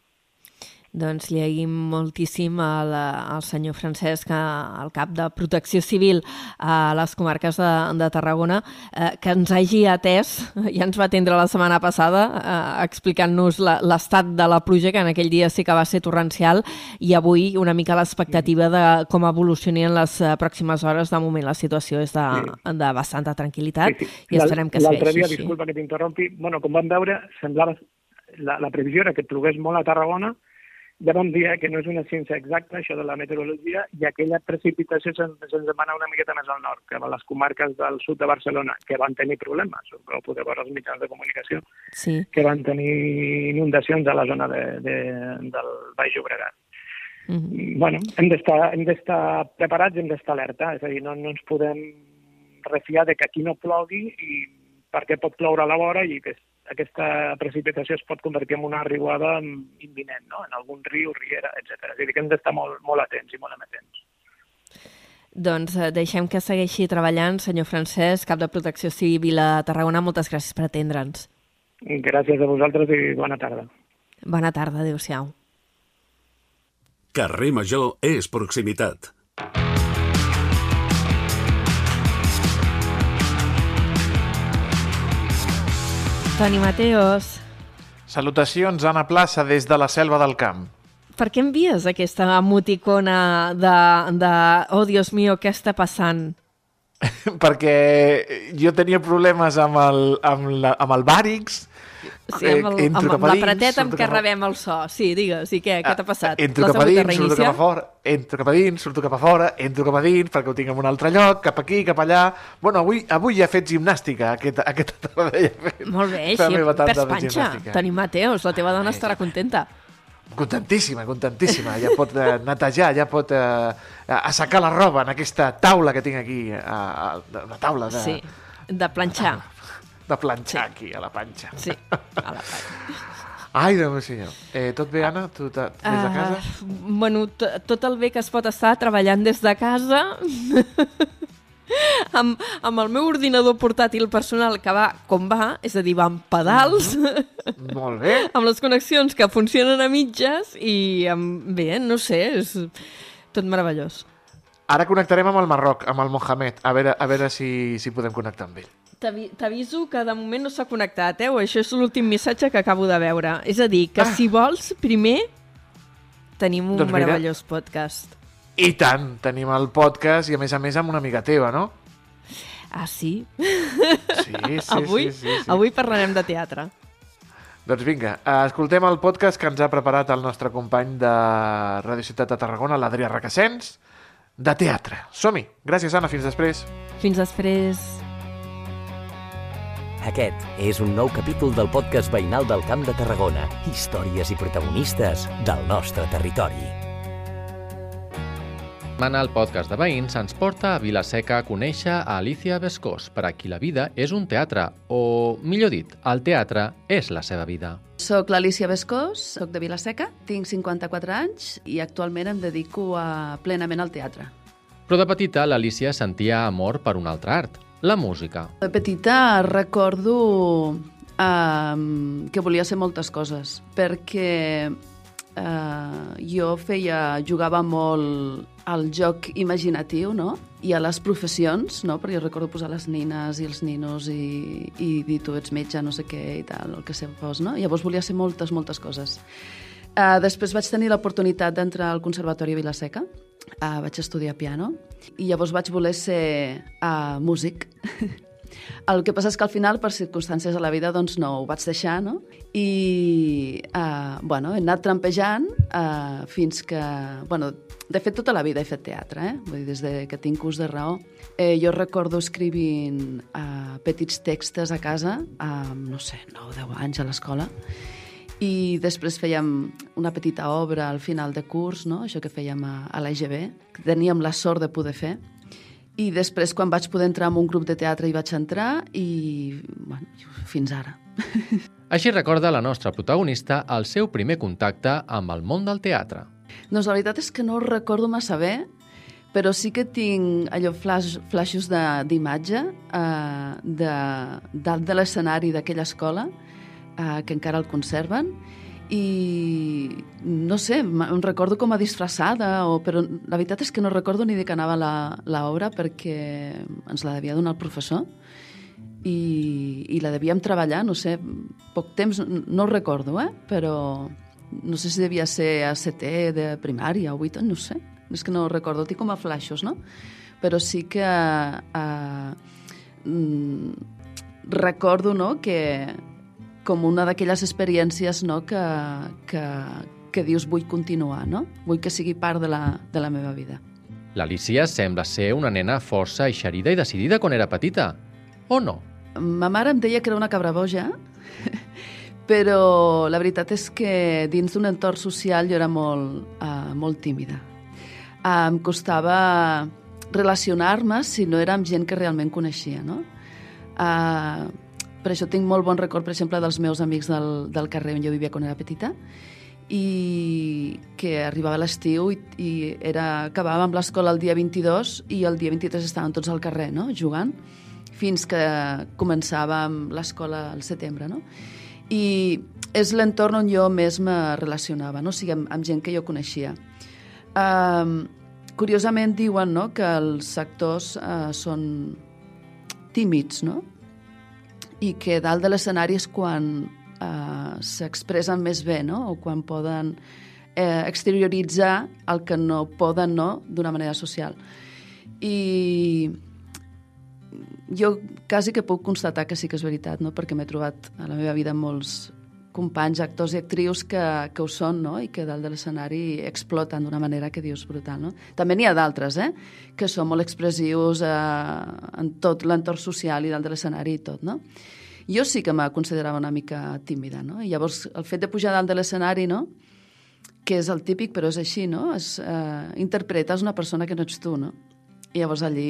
Doncs li agraïm moltíssim al senyor Francesc, el cap de Protecció Civil a les comarques de Tarragona, que ens hagi atès, ja ens va atendre la setmana passada explicant-nos l'estat de la pluja, que en aquell dia sí que va ser torrencial, i avui una mica l'expectativa de com evolucionin les pròximes hores. De moment la situació és de bastanta tranquil·litat i esperem que segueixi així. L'altre dia, disculpa que t'interrompi, com vam veure, semblava la previsió era que plogués molt a Tarragona. Ja vam dir que no és una ciència exacta, això de la meteorologia, i aquella precipitació se'ns va anar una miqueta més al nord, que a les comarques del sud de Barcelona, que van tenir problemes, ho podeu veure als mitjans de comunicació, que van tenir inundacions a la zona del Baix Llobregat. Hem d'estar preparats i hem d'estar alerta, és a dir, no ens podem refiar de que aquí no plogui i perquè pot ploure a la vora i aquesta precipitació es pot convertir en una riuada imminent, no? En algun riu, riera, etc. És a dir, que hem d'estar molt atents i molt amatents. Doncs deixem que segueixi treballant, senyor Francesc, cap de Protecció Civil a Tarragona. Moltes gràcies per atendre'ns. Gràcies a vosaltres i bona tarda. Bona tarda, adéu-siau. Carrer Major és proximitat. Toni Mateos. Salutacions, Anna Plaça, des de la Selva del Camp. Per què envies aquesta emoticona de oh, Dios mío, què està passant? Perquè jo tenia problemes amb el Bàrix. Sí, amb l'apreteta amb què rebem el so. Sí, digues, i què t'ha passat? Entro cap a dins, surto cap a fora, entro cap a dins, surto cap a fora, entro cap a dins, perquè ho tinc en un altre lloc, cap aquí, cap allà. Bueno, avui ja he fet gimnàstica, aquesta tarda ja he fet. Molt bé, així, perds panxa. Toni Mateos, la teva dona estarà contenta. Contentíssima, ja pot netejar, ja pot assecar la roba en aquesta taula que tinc aquí, una taula de... Sí, de planxar. De planxar, sí. Aquí, a la panxa. Sí, a la panxa. Ai, Déu meu senyor. Tot bé, Anna? Tu des de casa? Bueno, tot el bé que es pot estar treballant des de casa amb el meu ordinador portàtil personal que va com va, és a dir, va amb pedals, Molt bé. amb les connexions que funcionen a mitges i bé, no sé, és tot meravellós. Ara connectarem amb el Marroc, amb el Mohamed, a veure si podem connectar amb ell. T'aviso que de moment no s'ha connectat, Això és l'últim missatge que acabo de veure. És a dir, que si vols, primer tenim un meravellós podcast. I tant, tenim el podcast i a més amb una amiga teva, no? Ah, sí? Sí. Avui parlarem de teatre. Doncs vinga, escoltem el podcast que ens ha preparat el nostre company de Ràdio Ciutat de Tarragona, l'Adrià Requesens, de teatre. Som-hi! Gràcies, Anna, fins després. Fins després. Aquest és un nou capítol del podcast veïnal del Camp de Tarragona. Històries i protagonistes del nostre territori. Setmana el podcast de veïns ens porta a Vila-seca a conèixer a Alicia Bescós, per a qui la vida és un teatre, o, millor dit, el teatre és la seva vida. Soc l'Alicia Bescós, soc de Vila-seca, tinc 54 anys i actualment em dedico plenament al teatre. Però de petita l'Alicia sentia amor per un altre art, la música. De petita recordo que volia ser moltes coses, perquè jo jugava molt al joc imaginatiu, no? I a les professions, no? Perquè jo recordo posar les nines i els ninos i dir tu ets metge, no sé què i tal, el que fos, no? Llavors volia ser moltes coses. Després vaig tenir l'oportunitat d'entrar al Conservatori a Vila-seca, vaig estudiar piano i llavors vaig voler ser músic. El que passa és que al final, per circumstàncies de la vida, doncs no ho vaig deixar, no? I, bueno, he anat trampejant fins que... Bueno, de fet, tota la vida he fet teatre, Vull dir, des que tinc ús de raó. Jo recordo escrivint petits textos a casa, no sé, 9 o 10 anys a l'escola, i després fèiem una petita obra al final de curs, no? Això que fèiem a l'EGB, que teníem la sort de poder fer. I després, quan vaig poder entrar en un grup de teatre, hi vaig entrar i, bueno, fins ara. Així recorda la nostra protagonista el seu primer contacte amb el món del teatre. Doncs la veritat és que no ho recordo massa bé, però sí que tinc allò flaixos d'imatge dalt de l'escenari d'aquella escola, que encara el conserven, i no sé, em recordo com a disfressada, però la veritat és que no recordo ni de què anava l'obra perquè ens la devia donar el professor i la devíem treballar, no sé, poc temps, no ho recordo, però no sé si devia ser a setè de primària o 8, no sé, és que no ho recordo, tinc com a flaixos, no? Però sí que recordo, no?, que com una d'aquelles experiències, no?, que dius vull continuar, no? Vull que sigui part de la meva vida. L'Alicia sembla ser una nena força eixerida i decidida quan era petita, o no? Ma mare em deia que era una cabra boja, però la veritat és que dins d'un entorn social jo era molt tímida. Em costava relacionar-me si no era amb gent que realment coneixia, no? Per això tinc molt bon record, per exemple, dels meus amics del carrer on jo vivia quan era petita, i que arribava l'estiu i acabàvem l'escola el dia 22 i el dia 23 estàvem tots al carrer, no?, jugant, fins que començàvem l'escola al setembre, no? I és l'entorn on jo més me relacionava, no?, o sigui, amb gent que jo coneixia. Curiosament diuen, no?, que els actors són tímids, no?, i que dalt de l'escenari és quan s'expressen més bé, no?, o quan poden exterioritzar el que no poden, no?, d'una manera social. I jo quasi que puc constatar que sí que és veritat, no?, perquè m'he trobat a la meva vida molts companys, actors i actrius que ho són, no?, i que dalt de l'escenari exploten d'una manera que dius brutal, no? També n'hi ha d'altres, que són molt expressius en tot l'entorn social i dalt de l'escenari i tot, no? Jo sí que me considerava una mica tímida, no? I llavors el fet de pujar dalt de l'escenari, no?, que és el típic, però és així, no?, interpretes una persona que no ets tu, no? I llavors allí,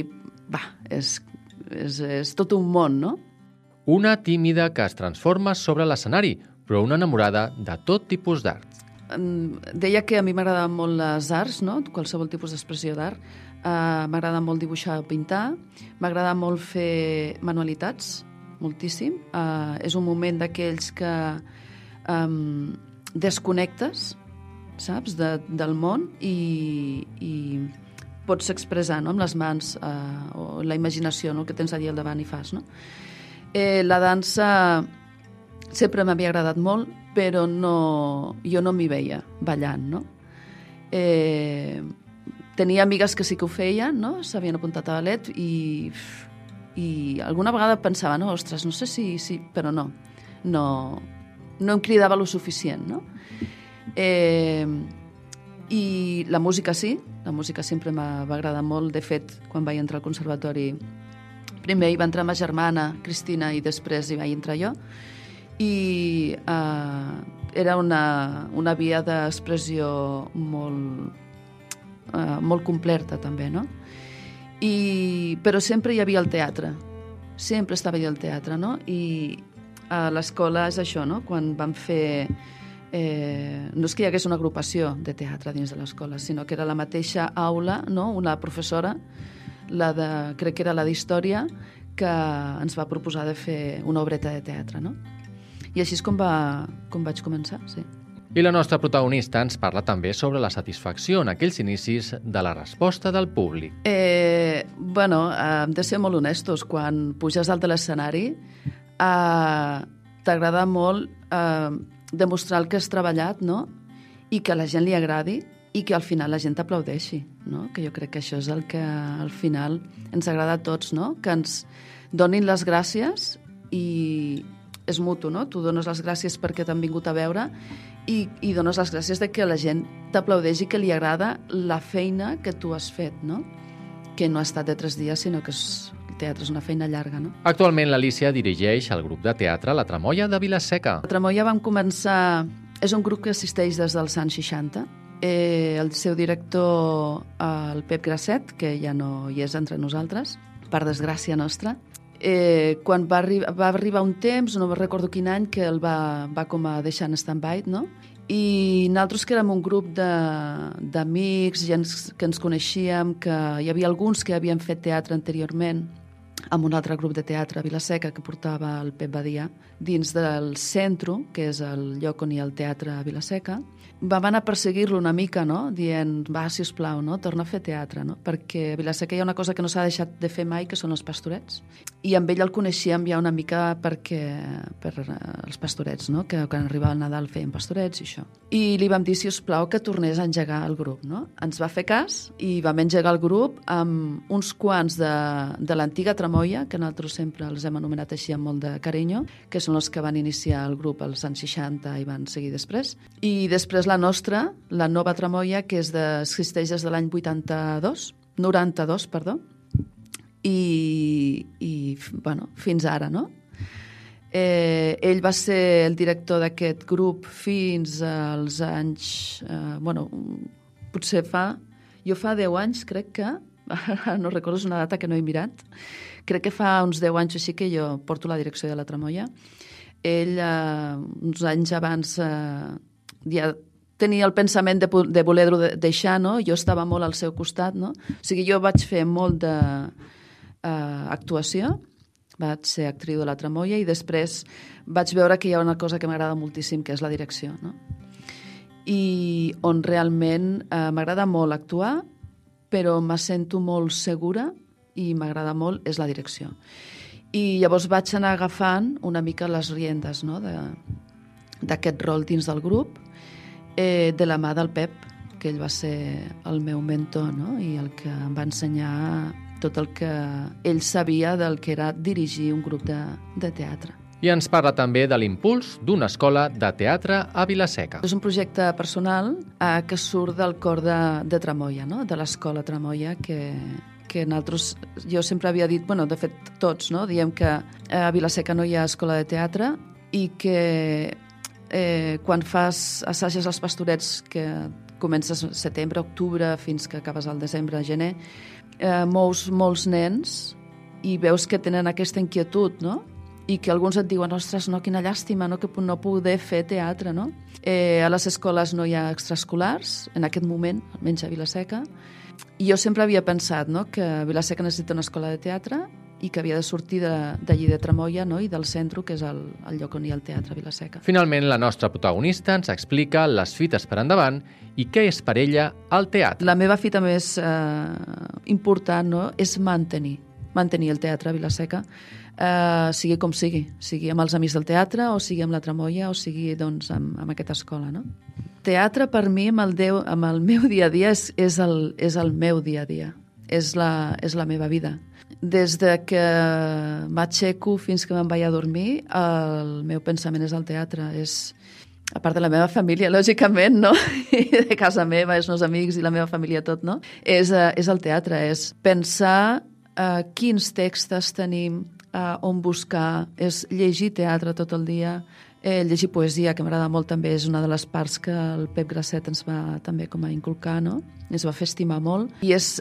és tot un món, no? Una tímida que es transforma sobre l'escenari, però una enamorada de tot tipus d'art. Deia que a mi m'agraden molt les arts, no?, qualsevol tipus d'expressió d'art. M'agrada molt dibuixar o pintar, m'agrada molt fer manualitats, moltíssim. És un moment d'aquells que desconnectes, saps, del món i pots expressar, no?, amb les mans o la imaginació, no?, el que tens allà al davant i fas, no? La dansa sempre m'havia agradat molt, però jo no m'hi veia ballant, no? Tenia amigues que sí que ho feien, no?, s'havien apuntat a ballet i alguna vegada pensava, no, ostres, no sé si però no em cridava lo suficient, no? I la música sí, la música sempre va agradar molt. De fet, quan vaig entrar al conservatori, primer hi va entrar ma germana, Cristina, i després hi vaig entrar jo, i era una via d'expressió molt completa també, no? Però sempre hi havia el teatre, sempre estava allà el teatre, no? I a l'escola és això, no?, quan vam fer no és que hi hagués una agrupació de teatre dins de l'escola, sinó que era la mateixa aula, no?, una professora, crec que era la d'història, que ens va proposar de fer una obreta de teatre, no? I així és com vaig començar, sí. I la nostra protagonista ens parla també sobre la satisfacció en aquells inicis de la resposta del públic. Hem de ser molt honestos. Quan puges dalt de l'escenari, t'agrada molt demostrar el que has treballat, no?, i que a la gent li agradi i que al final la gent t'aplaudeixi, no? Que jo crec que això és el que al final ens agrada a tots, no?, que ens donin les gràcies i és mutu, no? Tu dones les gràcies perquè t'han vingut a veure i dones les gràcies de que la gent t'aplaudeix i que li agrada la feina que tu has fet, no? Que no ha estat de 3 dies, sinó que el teatre és una feina llarga, no? Actualment l'Alícia dirigeix el grup de teatre La Tramoia de Vila-seca. La Tramoia vam començar... És un grup que assisteix des dels anys 60. El seu director, el Pep Grasset, que ja no hi és entre nosaltres, per desgràcia nostra, quan va arribar un temps, no recordo quin any, que el va com a deixar en stand-by, no? I nosaltres, que érem un grup d'amics, gent que ens coneixíem, que hi havia alguns que havien fet teatre anteriorment, amb un altre grup de teatre a Vila-seca que portava el Pep Badia, dins del Centro, que és el lloc on hi ha el teatre a Vila-seca, vam anar a perseguir-lo una mica, no?, dient, va, sisplau, no?, torna a fer teatre, no?, perquè a Vila-seca hi ha una cosa que no s'ha deixat de fer mai, que són els pastorets. I amb ell el coneixíem ja una mica per els pastorets, no?, que quan arribava el Nadal feien pastorets i això. I li vam dir, sisplau, que tornés a engegar el grup, no? Ens va fer cas i vam engegar el grup amb uns quants de l'antiga Tramoia, que nosaltres sempre els hem anomenat així amb molt de carinyo, que són els que van iniciar el grup als anys 60 i van seguir després. I després la nostra, la nova Tramoia, que existeix des de l'any 92, perdó, i bueno, fins ara, no? Ell va ser el director d'aquest grup fins als anys... potser jo fa 10 anys, crec que, no recordo, és una data que no he mirat. Crec que fa uns 10 anys així que jo porto la direcció de la Tramoia. Ell, uns anys abans, ja tenia el pensament de voler-ho deixar, no? Jo estava molt al seu costat, no? O sigui, jo vaig fer molt d'actuació, vaig ser actriu de la Tramoia i després vaig veure que hi ha una cosa que m'agrada moltíssim, que és la direcció, no? I on realment m'agrada molt actuar, però me sento molt segura i m'agrada molt és la direcció. I llavors vaig anar agafant una mica les riendes, no? D'aquest rol dins del grup, de la mà del Pep, que ell va ser el meu mentor, no? I el que em va ensenyar tot el que ell sabia del que era dirigir un grup de teatre. I ens parla també de l'impuls d'una escola de teatre a Vila-seca. És un projecte personal que surt del cor de Tramoia, no? De l'escola Tramoia, que nosaltres, jo sempre havia dit, bueno, de fet tots, no? Diem que a Vila-seca no hi ha escola de teatre i que quan fas assages als Pastorets, que comences setembre, octubre, fins que acabes al desembre, gener, mous molts nens i veus que tenen aquesta inquietud, no? I que alguns et diuen, ostres, no, quina llàstima, no, que no poder fer teatre, no? A les escoles no hi ha extraescolars, en aquest moment, almenys a Vila-seca, i jo sempre havia pensat, no, que Vila-seca necessita una escola de teatre i que havia de sortir d'allí de Tramoia, no, i del centre, que és el lloc on hi ha el teatre a Vila-seca. Finalment, la nostra protagonista ens explica les fites per endavant i què és per ella el teatre. La meva fita més important, no, és mantenir el teatre a Vila-seca, sigui com sigui amb els amics del teatre, o sigui amb la Tramoia, o sigui doncs, amb aquesta escola, no? Teatre, per mi, amb el meu dia a dia, és el meu dia a dia. És la meva vida. Des de que m'aixeco fins que me'n vaig a dormir, el meu pensament és el teatre. És, a part de la meva família, lògicament, no? I de casa meva, els meus amics i la meva família, tot, no? És el teatre, és pensar quins textos tenim, on buscar, és llegir teatre tot el dia, llegir poesia, que m'agrada molt també, és una de les parts que el Pep Grasset ens va també com a inculcar, no? Ens va fer estimar molt. I és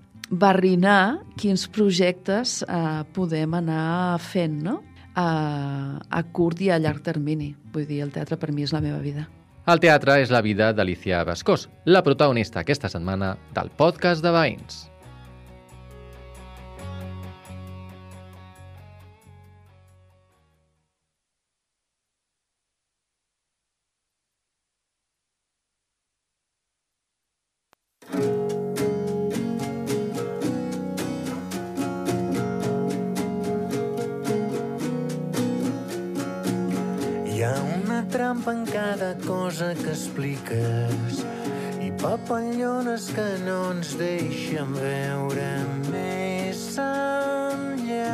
barrinar quins projectes podem anar fent, no? A curt i a llarg termini. Vull dir, el teatre per mi és la meva vida. El teatre és la vida d'Alicia Bascós, la protagonista aquesta setmana del podcast de Veïns. Trampa en cada cosa que expliques i papallones que no ens deixen veure més enllà.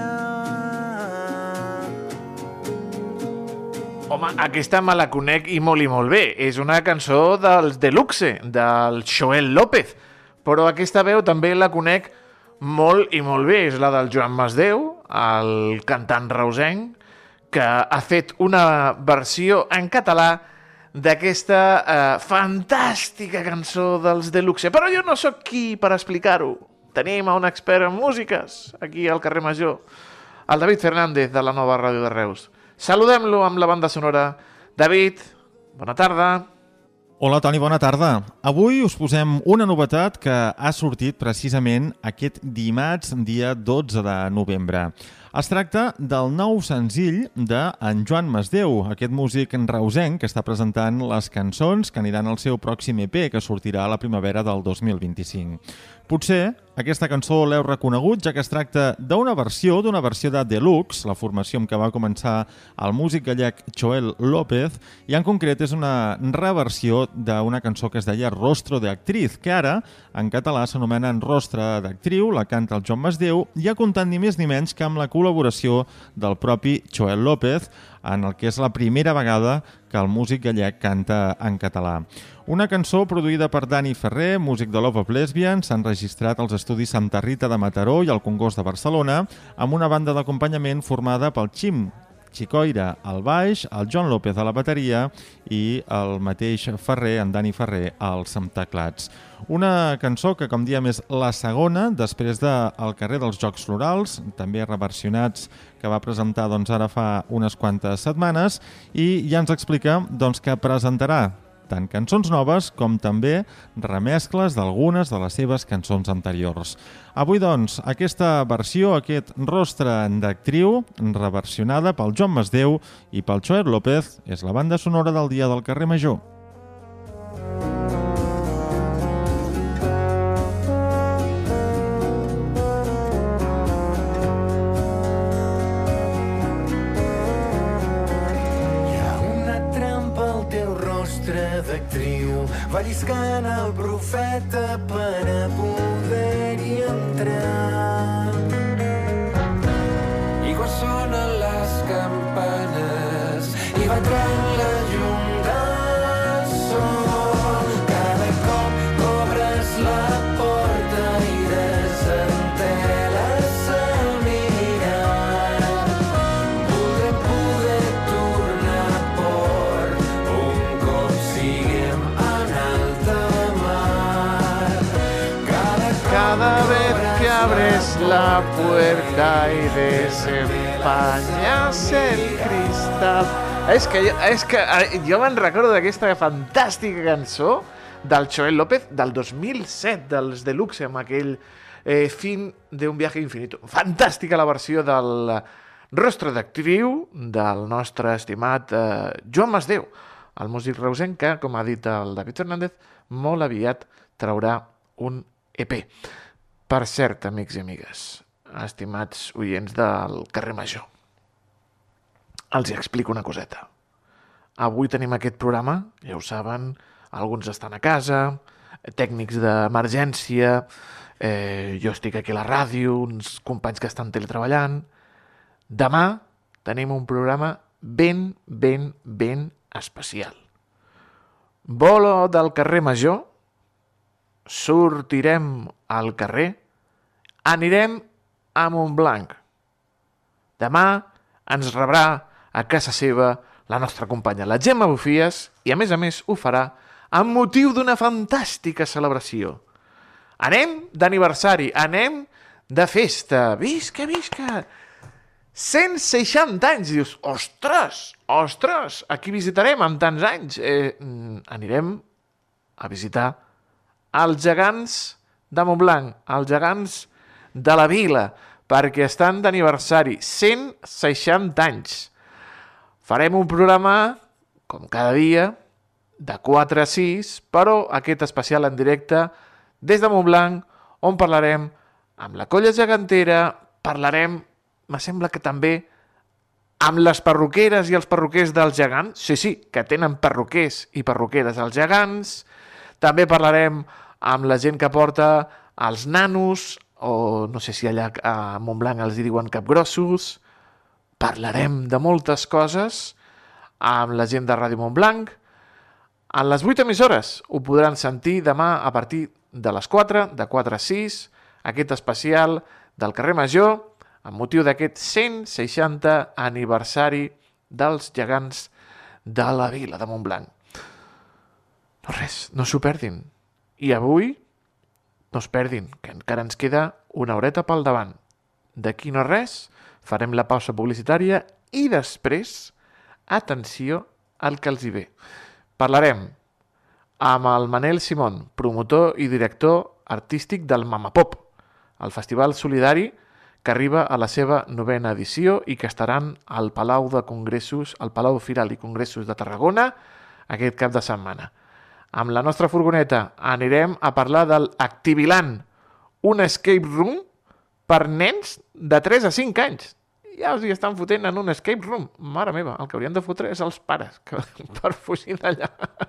Home, aquesta me la conec i molt bé. És una cançó dels Deluxe, del Joel López. Però aquesta veu també la conec molt bé. És la del Joan Masdeu, el cantant reusenc, que ha fet una versió en català d'aquesta fantàstica cançó dels Deluxe. Però jo no sóc qui per explicar-ho. Tenim un expert en músiques aquí al carrer Major, el David Fernández, de la Nova Ràdio de Reus. Saludem-lo amb la banda sonora. David, bona tarda. Hola, Toni, bona tarda. Avui us posem una novetat que ha sortit precisament aquest dimarts, dia 12 de novembre. Es tracta del nou senzill d'en Joan Masdeu, aquest músic reusenc que està presentant les cançons que aniran al seu pròxim EP, que sortirà a la primavera del 2025. Potser aquesta cançó l'heu reconegut, ja que es tracta d'una versió de Deluxe, la formació amb què va començar el músic gallec Joel López, i en concret és una reversió d'una cançó que es deia Rostro de Actriz, que ara en català s'anomena Rostre d'actriu, la canta el Joan Masdeu, i ha comptat ni més ni menys que amb la col·laboració del propi Joel López, en el que és la primera vegada que el músic gallec canta en català. Una cançó produïda per Dani Ferrer, músic de Love of Lesbian, s'ha enregistrat als estudis Santa Rita de Mataró i al Congost de Barcelona, amb una banda d'acompanyament formada pel Quim Xicoira al baix, el John López a la bateria i el mateix Ferrer, en Dani Ferrer, als teclats. Una cançó que, com diem, és la segona després de El carrer dels Jocs Florals, també reversionats, que va presentar ara fa unes quantes setmanes, i ja ens explica que presentarà tant cançons noves com també remescles d'algunes de les seves cançons anteriors. Avui, aquesta versió, aquest rostre d'actriu, reversionada pel Joan Masdeu i pel Joel López, és la banda sonora del Dia del Carrer Major. Va lliscant el profeta per a poder-hi entrar. I quan sonen les campanes i va entrant la llum del sol, cada cop obres la porta i desenteles el mirar. Voldrem poder tornar a port un cop siguem cada vez que abres la puerta y desempañas el cristal. És que jo me'n recordo d'aquesta fantàstica cançó del Joel López del 2007, dels Deluxe, amb aquell fin de un viaje infinito. Fantàstica la versió del rostre d'actriu del nostre estimat Joan Masdeu, el músic reusenc que, com ha dit el David Fernández, molt aviat traurà un EP. Per cert, amics i amigues, estimats oients del Carrer Major, els explico una coseta. Avui tenim aquest programa, ja ho saben, alguns estan a casa, tècnics d'emergència, jo estic aquí a la ràdio, uns companys que estan teletreballant. Demà tenim un programa ben especial. Bolo del Carrer Major, sortirem al carrer, anirem a Montblanc. Demà ens rebrà a casa seva la nostra companya, la Gemma Bufies, i a més ho farà amb motiu d'una fantàstica celebració. Anem d'aniversari, anem de festa, visca! 160 anys, dius, ostres, a qui visitarem amb tants anys? Anirem a visitar els gegants de Montblanc, els gegants de la vila, perquè estan d'aniversari, 160 anys. Farem un programa, com cada dia, de 4 a 6, però aquest especial en directe des de Montblanc, on parlarem amb la colla gegantera, parlarem, me sembla que també, amb les perruqueres i els perruquers dels gegants, sí, que tenen perruquers i perruqueres als gegants, també parlarem amb la gent que porta els nanos, o no sé si allà a Montblanc els diuen capgrossos. Parlarem de moltes coses amb la gent de Ràdio Montblanc. A les 8 emissores ho podran sentir demà a partir de les 4, de 4 a 6, aquest especial del Carrer Major, amb motiu d'aquest 160 aniversari dels gegants de la vila de Montblanc. No res, no s'ho perdin. I avui no es perdin, que encara ens queda una horeta pel davant. D'aquí no res, farem la pausa publicitària i després, atenció al que els hi ve. Parlarem amb el Manel Simón, promotor i director artístic del Mamapop, el festival solidari que arriba a la seva 9ª edició i que estaran al Palau de Congressos, al Palau Firal i Congressos de Tarragona aquest cap de setmana. Amb la nostra furgoneta anirem a parlar del Activiland, un escape room per nens de 3 a 5 anys. Ja els hi estan fotent en un escape room. Mare meva, el que haurien de fotre és els pares per fugir d'allà.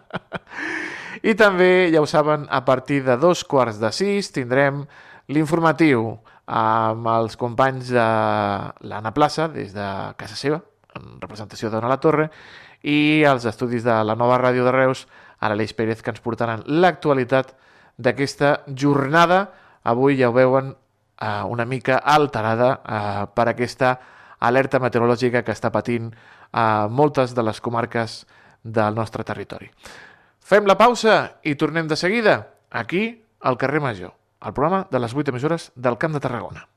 I també, ja ho saben, a partir de 5:15 tindrem l'informatiu amb els companys de l'Anna Plaça, des de casa seva, en representació d'Ona La Torre, i els estudis de la nova ràdio de Reus, a l'Aleix Pérez, que ens portaran l'actualitat d'aquesta jornada. Avui ja ho veuen una mica alterada per aquesta alerta meteorològica que està patint a moltes de les comarques del nostre territori. Fem la pausa i tornem de seguida aquí al carrer Major, el programa de les 8 emissores del Camp de Tarragona.